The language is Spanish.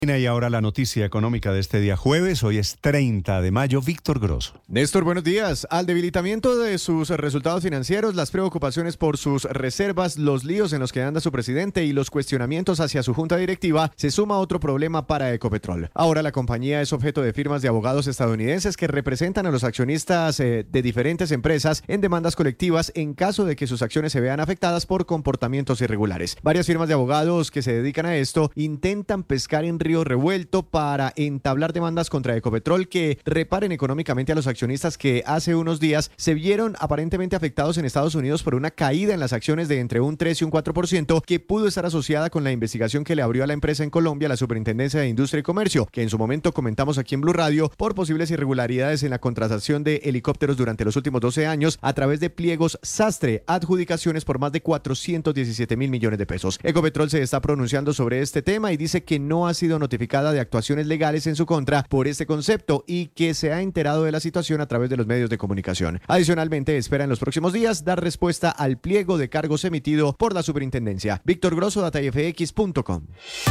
Y ahora la noticia económica de este día jueves, hoy es 30 de mayo, Víctor Grosso. Néstor, buenos días. Al debilitamiento de sus resultados financieros, las preocupaciones por sus reservas, los líos en los que anda su presidente y los cuestionamientos hacia su junta directiva, se suma otro problema para Ecopetrol. Ahora la compañía es objeto de firmas de abogados estadounidenses que representan a los accionistas de diferentes empresas en demandas colectivas en caso de que sus acciones se vean afectadas por comportamientos irregulares. Varias firmas de abogados que se dedican a esto intentan pescar en río revuelto para entablar demandas contra Ecopetrol que reparen económicamente a los accionistas que hace unos días se vieron aparentemente afectados en Estados Unidos por una caída en las acciones de entre un 3 y un 4% que pudo estar asociada con la investigación que le abrió a la empresa en Colombia la Superintendencia de Industria y Comercio, que en su momento comentamos aquí en Blue Radio por posibles irregularidades en la contratación de helicópteros durante los últimos 12 años a través de pliegos sastre, adjudicaciones por más de 417 mil millones de pesos. Ecopetrol se está pronunciando sobre este tema y dice que no ha sido notificada de actuaciones legales en su contra por este concepto y que se ha enterado de la situación a través de los medios de comunicación. Adicionalmente, espera en los próximos días dar respuesta al pliego de cargos emitido por la superintendencia. Víctor Grosso, datafx.com.